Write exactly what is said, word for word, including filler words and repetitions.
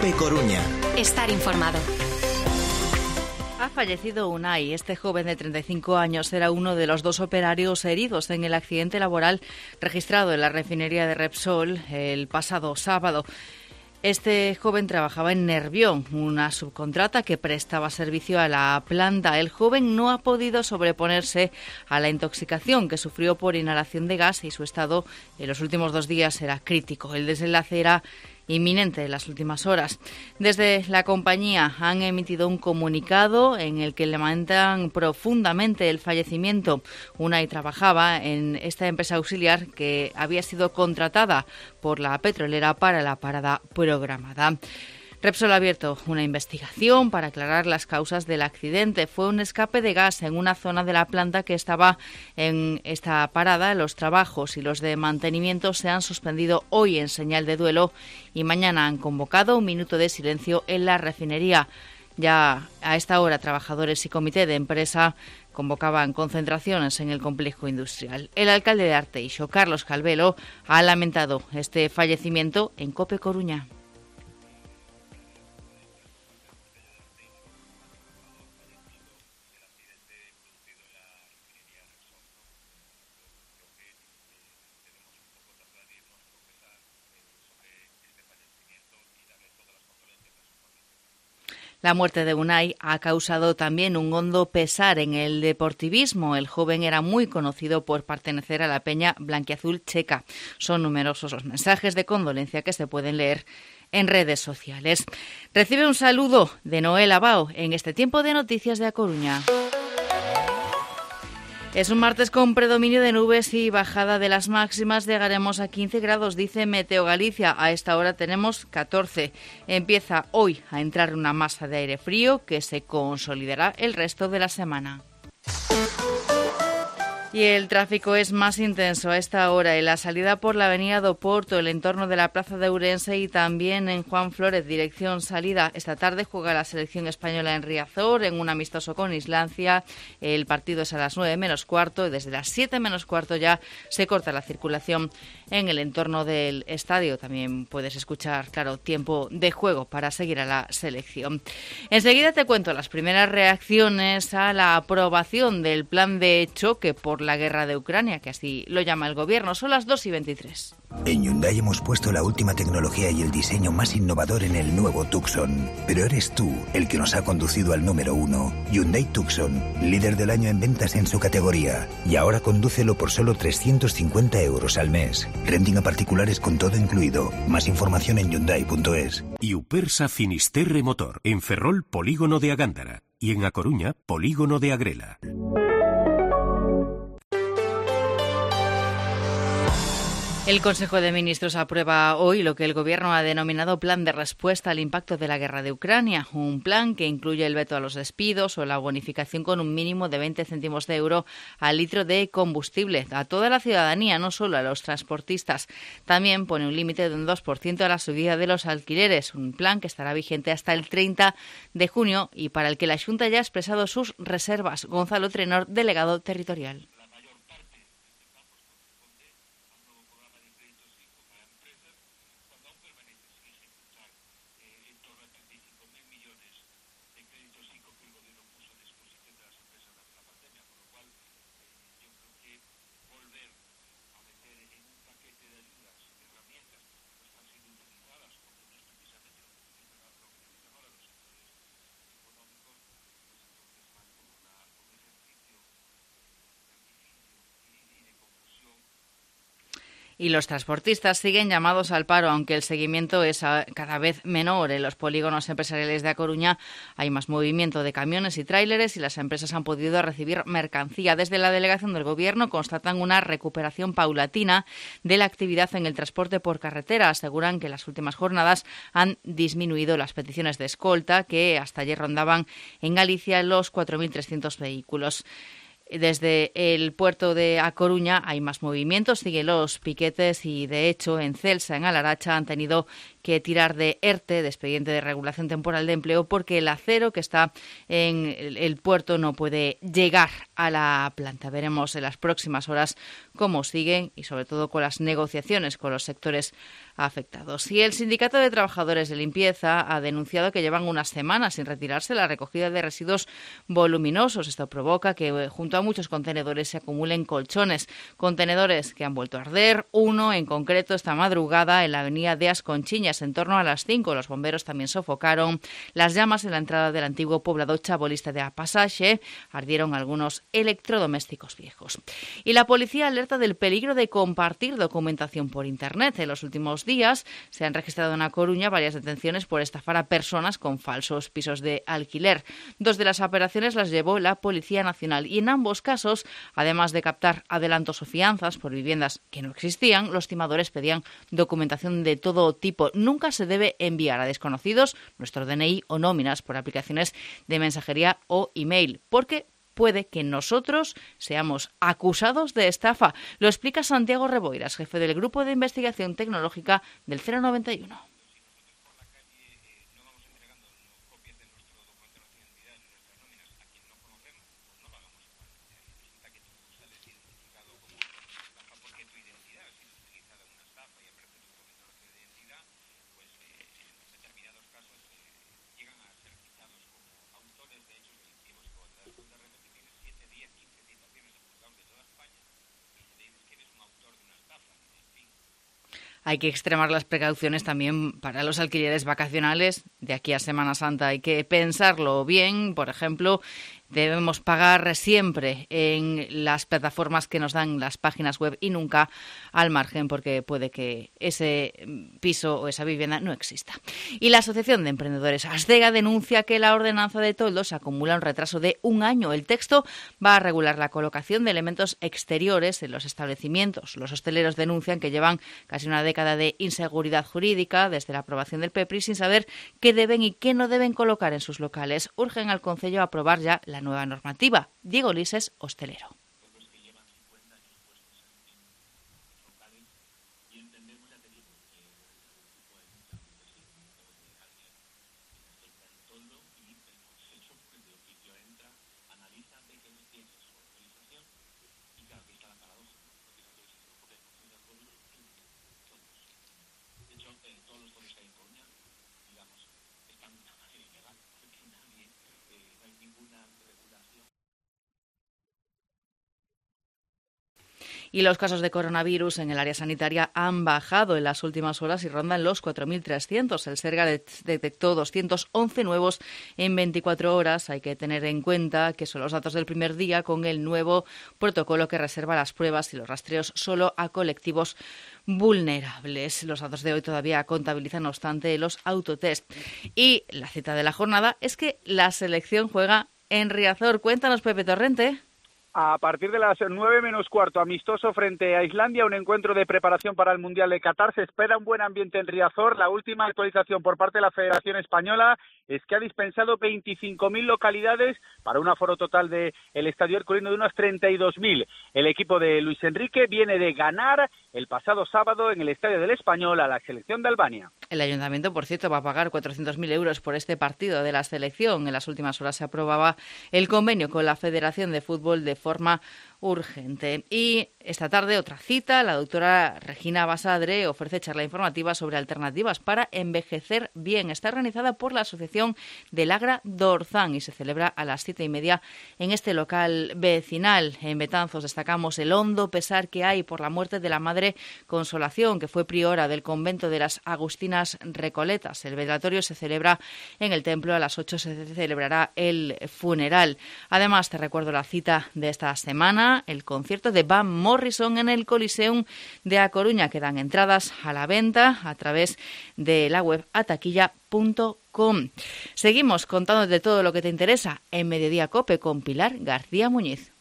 COPE Coruña. Estar informado. Ha fallecido Unai. Este joven de treinta y cinco años era uno de los dos operarios heridos en el accidente laboral registrado en la refinería de Repsol el pasado sábado. Este joven trabajaba en Nervión, una subcontrata que prestaba servicio a la planta. El joven no ha podido sobreponerse a la intoxicación que sufrió por inhalación de gas y su estado en los últimos dos días era crítico. El desenlace era inminente en las últimas horas. Desde la compañía han emitido un comunicado en el que lamentan profundamente el fallecimiento. Unai trabajaba en esta empresa auxiliar que había sido contratada por la petrolera para la parada programada. Repsol ha abierto una investigación para aclarar las causas del accidente. Fue un escape de gas en una zona de la planta que estaba en esta parada. Los trabajos y los de mantenimiento se han suspendido hoy en señal de duelo y mañana han convocado un minuto de silencio en la refinería. Ya a esta hora, trabajadores y comité de empresa convocaban concentraciones en el complejo industrial. El alcalde de Arteixo, Carlos Calvelo, ha lamentado este fallecimiento en COPE Coruña. La muerte de Unai ha causado también un hondo pesar en el deportivismo. El joven era muy conocido por pertenecer a la peña blanquiazul checa. Son numerosos los mensajes de condolencia que se pueden leer en redes sociales. Recibe un saludo de Noel Abao en este tiempo de noticias de A Coruña. Es un martes con predominio de nubes y bajada de las máximas. Llegaremos a quince grados, dice Meteo Galicia. A esta hora tenemos catorce. Empieza hoy a entrar una masa de aire frío que se consolidará el resto de la semana. Y el tráfico es más intenso a esta hora en la salida por la avenida do Porto, el entorno de la plaza de Ourense y también en Juan Flórez, dirección salida. Esta tarde juega la selección española en Riazor en un amistoso con Islandia. El partido es a las nueve menos cuarto y desde las siete menos cuarto ya se corta la circulación en el entorno del estadio. También puedes escuchar, claro, tiempo de juego para seguir a la selección. Enseguida te cuento las primeras reacciones a la aprobación del plan de choque por la guerra de Ucrania, que así lo llama el gobierno. Son las dos y veintitrés. En Hyundai hemos puesto la última tecnología y el diseño más innovador en el nuevo Tucson. Pero eres tú el que nos ha conducido al número uno. Hyundai Tucson, líder del año en ventas en su categoría. Y ahora condúcelo por solo trescientos cincuenta euros al mes. Renting a particulares con todo incluido. Más información en hyundai punto es. Iupersa Finisterre Motor. En Ferrol, polígono de Agándara. Y en A Coruña, polígono de Agrela. El Consejo de Ministros aprueba hoy lo que el Gobierno ha denominado Plan de Respuesta al Impacto de la Guerra de Ucrania, un plan que incluye el veto a los despidos o la bonificación con un mínimo de veinte céntimos de euro al litro de combustible a toda la ciudadanía, no solo a los transportistas. También pone un límite de un dos por ciento a la subida de los alquileres, un plan que estará vigente hasta el treinta de junio y para el que la Xunta ya ha expresado sus reservas. Gonzalo Trenor, delegado territorial. Y los transportistas siguen llamados al paro, aunque el seguimiento es cada vez menor. En los polígonos empresariales de A Coruña hay más movimiento de camiones y tráileres y las empresas han podido recibir mercancía. Desde la delegación del Gobierno constatan una recuperación paulatina de la actividad en el transporte por carretera. Aseguran que las últimas jornadas han disminuido las peticiones de escolta, que hasta ayer rondaban en Galicia los cuatro mil trescientos vehículos. Desde el puerto de A Coruña hay más movimientos, siguen los piquetes y, de hecho, en Celsa, en Alaracha, han tenido que tirar de ERTE, de expediente de regulación temporal de empleo, porque el acero que está en el puerto no puede llegar a la planta. Veremos en las próximas horas cómo siguen y, sobre todo, con las negociaciones con los sectores afectados. Y el Sindicato de Trabajadores de Limpieza ha denunciado que llevan unas semanas sin retirarse la recogida de residuos voluminosos. Esto provoca que junto a muchos contenedores se acumulen colchones, contenedores que han vuelto a arder. Uno en concreto esta madrugada en la avenida de Asconchiñas, en torno a las cinco. Los bomberos también sofocaron las llamas en la entrada del antiguo poblado chabolista de Apasaxe. Ardieron algunos electrodomésticos viejos. Y la policía alerta del peligro de compartir documentación por Internet. En los últimos días se han registrado en A Coruña varias detenciones por estafar a personas con falsos pisos de alquiler. Dos de las operaciones las llevó la Policía Nacional y en ambos casos, además de captar adelantos o fianzas por viviendas que no existían, los timadores pedían documentación de todo tipo. Nunca se debe enviar a desconocidos nuestro D N I o nóminas por aplicaciones de mensajería o email, porque puede que nosotros seamos acusados de estafa. Lo explica Santiago Reboiras, jefe del Grupo de Investigación Tecnológica del cero noventa y uno. Hay que extremar las precauciones también para los alquileres vacacionales. De aquí a Semana Santa hay que pensarlo bien. Por ejemplo, debemos pagar siempre en las plataformas que nos dan las páginas web y nunca al margen, porque puede que ese piso o esa vivienda no exista. Y la Asociación de Emprendedores Asdega denuncia que la ordenanza de toldos acumula un retraso de un año. El texto va a regular la colocación de elementos exteriores en los establecimientos. Los hosteleros denuncian que llevan casi una década de inseguridad jurídica desde la aprobación del P E P R I sin saber qué deben y qué no deben colocar en sus locales. Urgen al Concello a aprobar ya la nueva normativa. Diego Lises, hostelero. Y los casos de coronavirus en el área sanitaria han bajado en las últimas horas y rondan los cuatro mil trescientos. El Serga detectó doscientos once nuevos en veinticuatro horas. Hay que tener en cuenta que son los datos del primer día con el nuevo protocolo que reserva las pruebas y los rastreos solo a colectivos vulnerables. Los datos de hoy todavía contabilizan, no obstante, los autotest. Y la cita de la jornada es que la selección juega en Riazor. Cuéntanos, Pepe Torrente. A partir de las nueve menos cuarto, amistoso frente a Islandia, un encuentro de preparación para el Mundial de Qatar. Se espera un buen ambiente en Riazor. La última actualización por parte de la Federación Española es que ha dispensado veinticinco mil localidades para un aforo total del estadio herculino de unos treinta y dos mil. El equipo de Luis Enrique viene de ganar el pasado sábado en el Estadio del Español a la selección de Albania. El ayuntamiento, por cierto, va a pagar cuatrocientos mil euros por este partido de la selección. En las últimas horas se aprobaba el convenio con la Federación de Fútbol de forma urgente. Y esta tarde otra cita, la doctora Regina Basadre ofrece charla informativa sobre alternativas para envejecer bien. Está organizada por la Asociación del Agra d'Orzán y se celebra a las siete y media en este local vecinal. En Betanzos destacamos el hondo pesar que hay por la muerte de la Madre Consolación, que fue priora del convento de las Agustinas Recoletas. El velatorio se celebra en el templo, a las ocho se celebrará el funeral. Además, te recuerdo la cita de esta semana, el concierto de Van Morrison en el Coliseum de A Coruña. Quedan entradas a la venta a través de la web ataquilla punto com. Seguimos contándote todo lo que te interesa en Mediodía Cope con Pilar García Muñiz.